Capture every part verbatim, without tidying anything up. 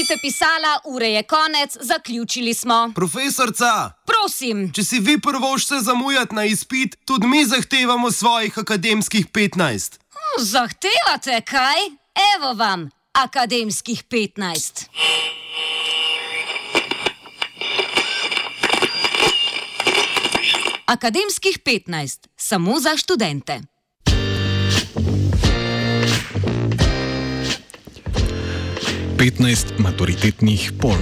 Študente pisala, ure je konec, zaključili smo. Profesorca! Prosim! Če si vi prvošče zamujati na izpit, tudi mi zahtevamo svojih akademskih petnajst. Hm, zahtevate kaj? Evo vam, akademskih petnajst. Akademskih petnajst, samo za študente. petnajst maturitetnih pol.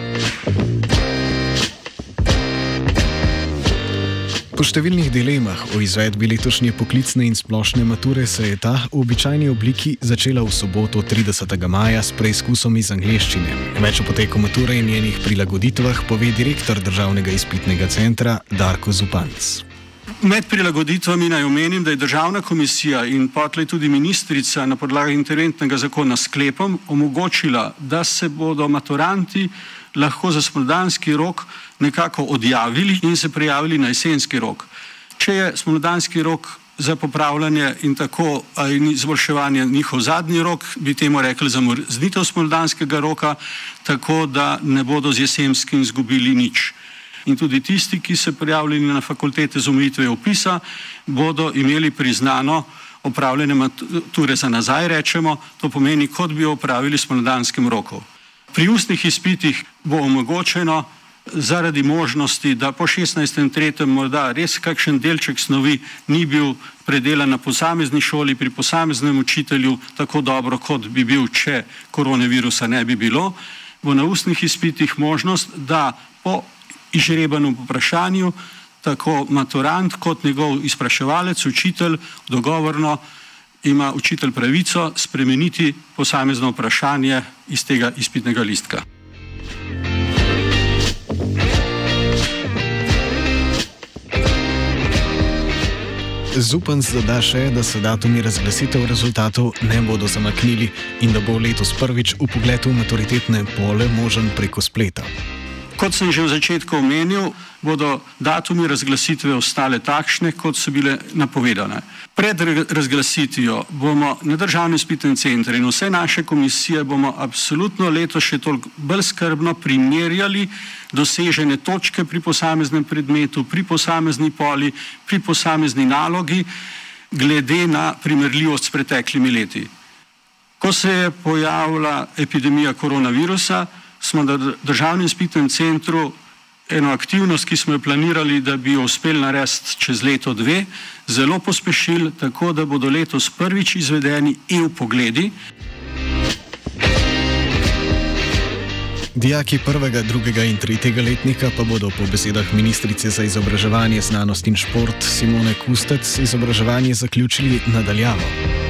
Po številnih dilemah o izvedbi letošnje poklicne in splošne mature se je ta v običajni obliki začela v soboto tridesetega maja s preizkusom iz angleščine. Več o poteku mature in njenih prilagoditvah pove direktor Državnega izpitnega centra Darko Zupanc. Med prilagoditvami naj omenim, da je Državna komisija in potlej tudi ministrica na podlagi interventnega zakona s sklepom omogočila, da se bodo maturanti lahko za spomladanski rok nekako odjavili in se prijavili na jesenski rok. Če je spomladanski rok za popravljanje in tako in izboljševanje njihov zadnji rok, bi temu rekli zamrznitev spomladanskega roka, tako da ne bodo z jesenskim izgubili nič. In tudi tisti, ki se prijavljeni na fakultete z omejitvijo vpisa, bodo imeli priznano opravljene mature za nazaj, rečemo, to pomeni, kot bi jo opravili s spomladanskim rokom. Pri ustnih izpitih bo omogočeno zaradi možnosti, da po šestnajstem tretjem morda res kakšen delček snovi ni bil predelan na posamezni šoli pri posameznem učitelju tako dobro, kot bi bil, če koronavirusa ne bi bilo, bo na ustnih izpitih možnost, da po izžrebanem vprašanju tako maturant kot njegov izpraševalec, učitelj, dogovorno ima učitelj pravico spremeniti posamezno vprašanje iz tega izpitnega listka. Zupanc doda še, da se datumi razglasitev rezultatov ne bodo zamaknili in da bo letos prvič vpogled v maturitetne pole možen preko spleta. Kot sem že v začetku omenil, bodo datumi razglasitve ostale takšne, kot so bile napovedane. Pred razglasitvijo bomo na Državnem izpitnem centru in vse naše komisije bomo absolutno letos še toliko bolj skrbno primerjali dosežene točke pri posameznem predmetu, pri posamezni poli, pri posamezni nalogi, glede na primerljivost s preteklimi leti. Ko se je pojavila epidemija koronavirusa, smo na Državnem izpitnem centru eno aktivnost, ki smo jo planirali, da bi jo uspeli narediti čez leto dve, zelo pospešili, tako da bodo letos prvič izvedeni e-vpogledi. Dijaki prvega, drugega in tretjega letnika pa bodo po besedah ministrice za izobraževanje, znanost in šport Simone Kustec izobraževanje zaključili nadaljavo.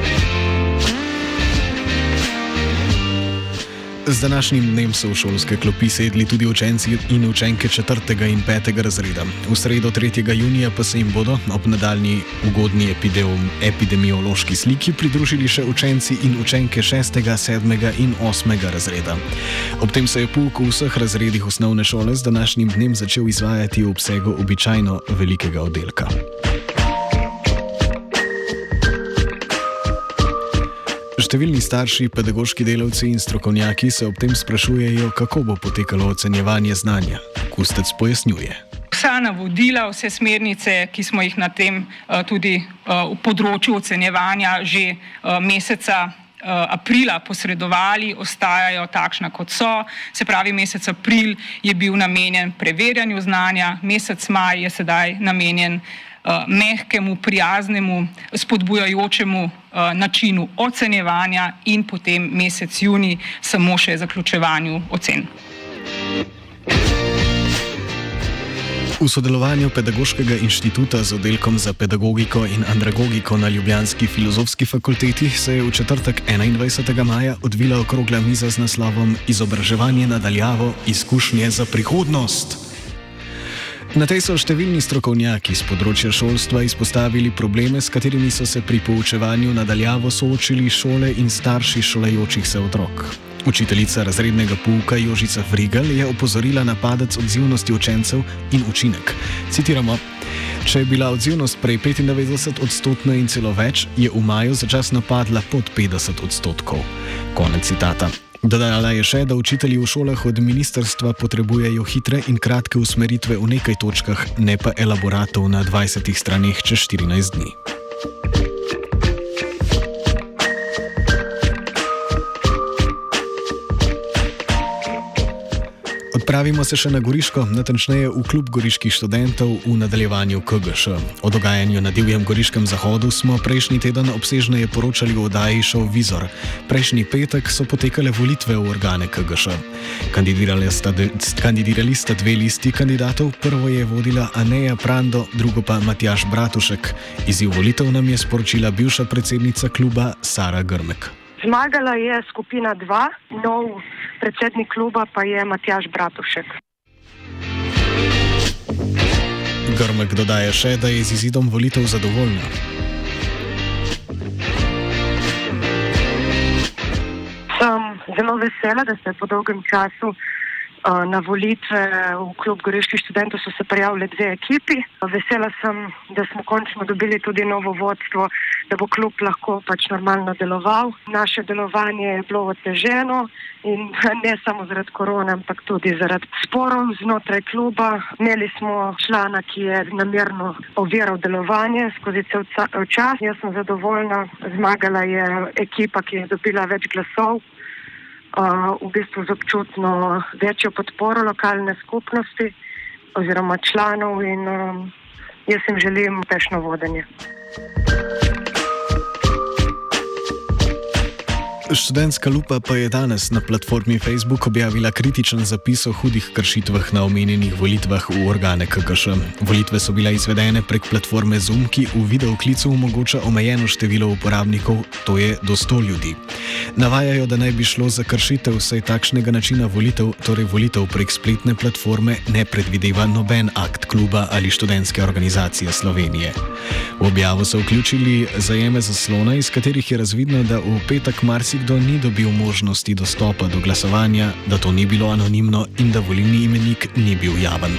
Z današnjim dnem so v šolske klopi sedli tudi učenci in učenke četrtega in petega razreda. V sredo tretjega junija pa se jim bodo ob nadaljnji ugodni epidemiološki sliki pridružili še učenci in učenke šestega, sedmega in osmega razreda. Ob tem se je pouk v vseh razredih osnovne šole z današnjim dnem začel izvajati v obsegu običajno velikega oddelka. Številni starši, pedagoški delavci in strokovnjaki se ob tem sprašujejo, kako bo potekalo ocenjevanje znanja. Kustec pojasnjuje. Vsa navodila, vse smernice, ki smo jih na tem tudi v področju ocenjevanja že meseca aprila posredovali, ostajajo takšna, kot so. Se pravi, mesec april je bil namenjen preverjanju znanja, mesec maj je sedaj namenjen mehkemu, prijaznemu, spodbujajočemu načinu ocenjevanja in potem mesec junij samo še zaključevanju ocen. V sodelovanju Pedagoškega inštituta z oddelkom za pedagogiko in andragogiko na ljubljanski filozofski fakulteti se je v četrtek enaindvajsetega maja odvila okrogla miza z naslovom Izobraževanje nadaljavo, izkušnje za prihodnost. Na tej so številni strokovnjaki z področja šolstva izpostavili probleme, s katerimi so se pri poučevanju nadaljavo soočili šole in starši šolajočih se otrok. Učiteljica razrednega pouka Jožica Frigelj je opozorila na padec odzivnosti učencev in učinek. Citiramo: "Če je bila odzivnost prej petindevetdeset odstotna in celo več, je v maju začasno padla pod petdeset odstotkov." Konec citata. Dodala je še, da učitelji v šolah od ministrstva potrebujejo hitre in kratke usmeritve v nekaj točkah, ne pa elaboratov na dvajsetih straneh čez štirinajst dni. Odpravimo se še na Goriško, natančneje v klub goriških študentov v nadaljevanju K G Š. O dogajanju na divjem goriškem zahodu smo prejšnji teden obsežneje poročali v oddaji Šov Vizor. Prejšnji petek so potekale volitve v organe K G Š. Kandidirali sta, kandidirali sta dve listi kandidatov, prvo je vodila Aneja Prando, drugo pa Matjaž Bratušek. Izid volitev nam je sporočila bivša predsednica kluba Sara Grmek. Zmagala je skupina dva, nov predsednik kluba pa je Matjaž Bratušek. Grmek dodaja še, da je z izidom volitev zadovoljna. Sem zelo vesela, da se po dolgem času na volitve v klub goriških študentov so se prijavili dve ekipi. Vesela sem, da smo končno dobili tudi novo vodstvo, da bo klub lahko pač normalno deloval. Naše delovanje je bilo oteženo in ne samo zaradi korona, ampak tudi zaradi sporov znotraj kluba. Imeli smo člana, ki je namerno oviral delovanje skozi cel čas. Jaz sem zadovoljna, zmagala je ekipa, ki je dobila več glasov. Uh, v bistvu z občutno večjo podporo lokalne skupnosti oziroma članov in um, jaz jim želim uspešno vodenje. Študentska lupa pa je danes na platformi Facebook objavila kritičen zapis o hudih kršitvah na omenjenih volitvah v organe K G Š. Volitve so bile izvedene prek platforme Zoom, ki v videoklicu omogoča omejeno število uporabnikov, to je do sto ljudi. Navajajo, da naj bi šlo za kršitev, saj takšnega načina volitev, torej volitev prek spletne platforme, ne predvideva noben akt kluba ali študentske organizacije Slovenije. V objavo so vključili zajeme zaslona, iz katerih je razvidno, da v petek marsikdo ni dobil možnosti dostopa do glasovanja, da to ni bilo anonimno in da volilni imenik ni bil javen.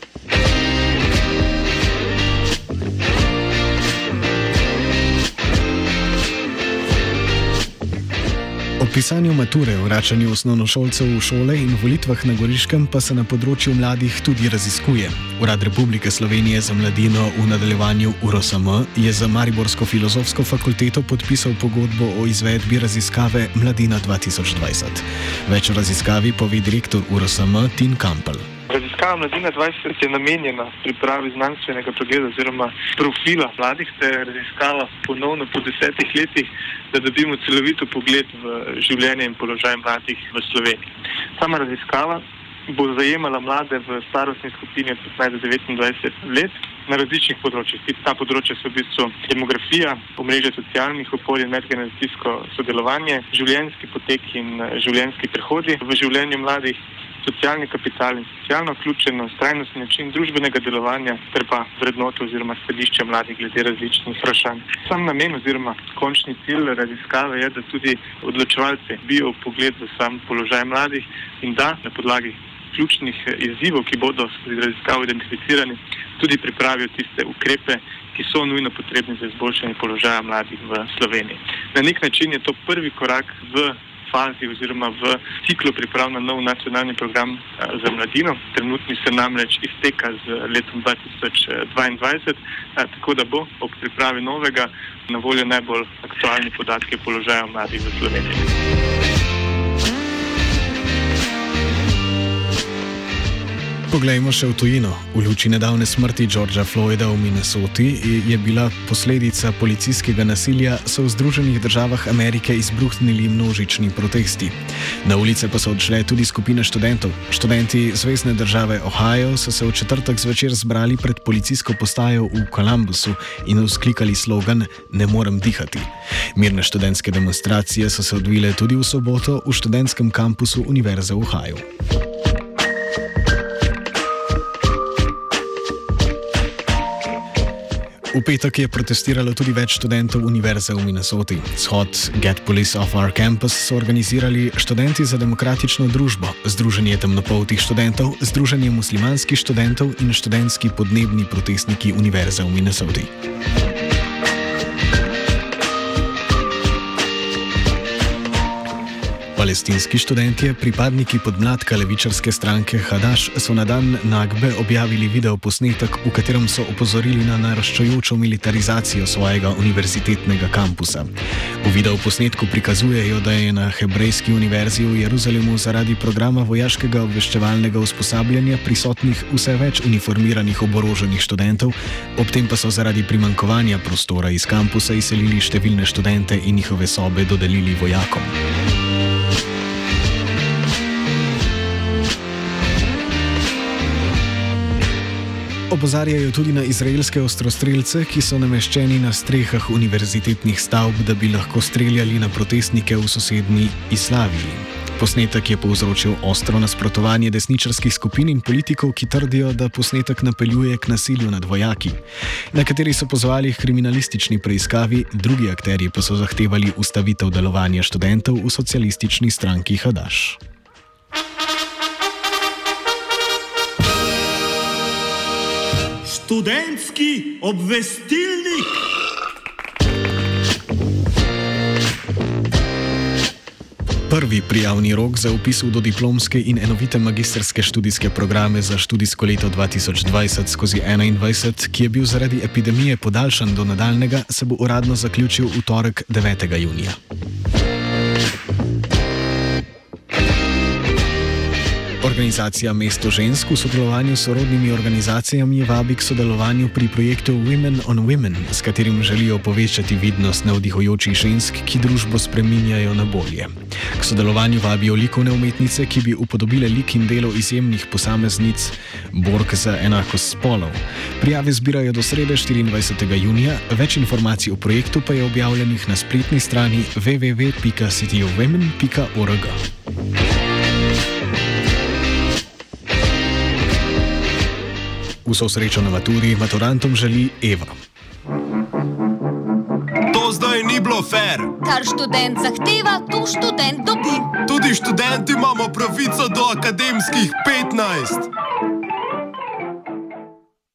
O pisanju mature, vračanju osnovnošolcev v šole in volitvah na Goriškem pa se na področju mladih tudi raziskuje. Urad Republike Slovenije za mladino v nadaljevanju U R S M je za Mariborsko filozofsko fakulteto podpisal pogodbo o izvedbi raziskave Mladina dva tisoč dvajset. Več o raziskavi pove direktor U R S M Tin Kampel. Raziskava Mladina dvajset je namenjena pripravi znanstvenega pregleda oziroma profila mladih, te raziskava ponovno po desetih letih, da dobimo celovito pogled v življenje in položaj mladih v Sloveniji. Sama raziskava bo zajemala mlade v starostni skupini od petnajst do devetindvajset let na različnih področjih. Ta področja so v bistvu demografija, omrežje socialnih okolij, medgeneracijsko sodelovanje, življenjski potek in življenjski prehodi v življenju mladih, socialni kapital in socialno vključenost, trajnostni način družbenega delovanja ter pa vrednote oziroma stališče mladih glede različnih vprašanj. Sam namen oziroma končni cilj raziskave je, da tudi odločevalci bijo vpogled v sam položaj mladih in da na podlagi ključnih izzivov, ki bodo skozi raziskavo identificirani, tudi pripravijo tiste ukrepe, ki so nujno potrebni za izboljšanje položaja mladih v Sloveniji. Na nek način je to prvi korak v fazi oziroma v ciklu priprav na nov nacionalni program za mladino. Trenutni se namreč izteka z letom dva tisoč dvaindvajset, tako da bo ob pripravi novega na voljo najbolj aktualni podatki položaja mladih v Sloveniji. Poglejmo še v tujino. V luči nedavne smrti Georgea Floyda v Minnesoti je bila posledica policijskega nasilja, so v Združenih državah Amerike izbruhnili množični protesti. Na ulice pa so odšle tudi skupine študentov. Študenti zvezne države Ohio so se v četrtek zvečer zbrali pred policijsko postajo v Columbusu in vzklikali slogan "Ne morem dihati". Mirne študentske demonstracije so se odvile tudi v soboto v študentskem kampusu Univerze v Ohio. V petek je protestiralo tudi več študentov Univerze v Minnesoti. Shod Get Police Off Our Campus so organizirali Študenti za demokratično družbo, Združenje temnopoltih študentov, Združenje muslimanskih študentov in študentski podnebni protestniki Univerze v Minnesoti. Palestinski študentje, pripadniki podmladka levičarske stranke Hadaš, so na dan Nakbe objavili videoposnetek, v katerem so opozorili na naraščajočo militarizacijo svojega univerzitetnega kampusa. V videoposnetku prikazujejo, da je na Hebrejski univerzi v Jeruzalemu zaradi programa vojaškega obveščevalnega usposabljanja prisotnih vse več uniformiranih oboroženih študentov, ob tem pa so zaradi primanjkovanja prostora iz kampusa izselili številne študente in njihove sobe dodelili vojakom. Opozarjajo tudi na izraelske ostrostrelce, ki so nameščeni na strehah univerzitetnih stavb, da bi lahko streljali na protestnike v sosednji Islaviji. Posnetek je povzročil ostro nasprotovanje desničarskih skupin in politikov, ki trdijo, da posnetek napeljuje k nasilju nad vojaki. Nekateri so pozvali k kriminalistični preiskavi, drugi akterji pa so zahtevali ustavitev delovanja študentov v socialistični stranki Hadaš. Študentski obvestilnik. Prvi prijavni rok za vpis v dodiplomske in enovite magistrske študijske programe za študijsko leto dva tisoč dvajset skozi enaindvajset, ki je bil zaradi epidemije podaljšan do nadaljnega, se bo uradno zaključil v torek devetega junija. Organizacija Mesto žensk v sodelovanju s sorodnimi organizacijami vabi k sodelovanju pri projektu Women on Women, s katerim želijo povečati vidnost navdihujočih žensk, ki družbo spreminjajo na bolje. K sodelovanju vabijo likovne umetnice, ki bi upodobile lik in delo izjemnih posameznic, bork za enakost spolov. Prijave zbirajo do srede štiriindvajsetega junija, več informacij o projektu pa je objavljenih na spletni strani w w w pika city of women pika org. Vso srečo na maturi maturantom želi Eva. To zdaj ni bilo fair. Kar študent zahteva, to študent dobi. Tudi študenti imamo pravico do akademskih petnajst.